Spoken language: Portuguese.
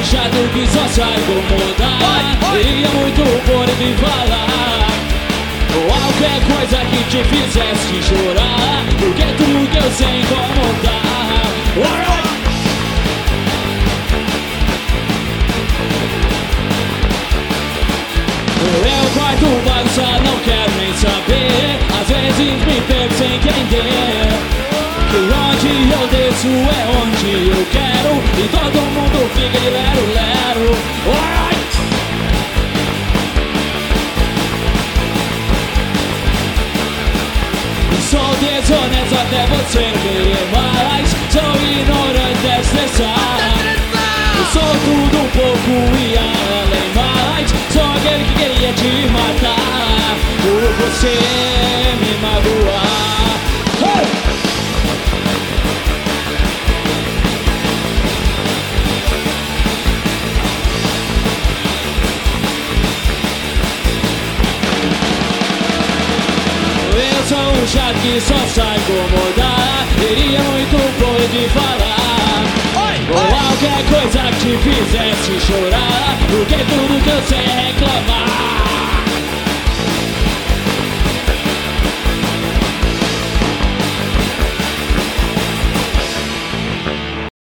chato que só sai incomodar. Queria muito poder me falar qualquer coisa que te fizesse chorar, porque tudo que eu sei incomodar. Eu corto bagunça, não quero nem saber. Às vezes me pego sem entender que onde eu desço é onde eu quero, e todo mundo fica de lero-lero. Sou desonesto até você não querer mais. Sou ignorante, é estressado. Eu sou tudo um pouco e além mais. Sou aquele que queria te matar por você me magoar. Eu sou um chato que só sai incomodar. Queria muito poder te falar qualquer coisa que te fizesse chorar, porque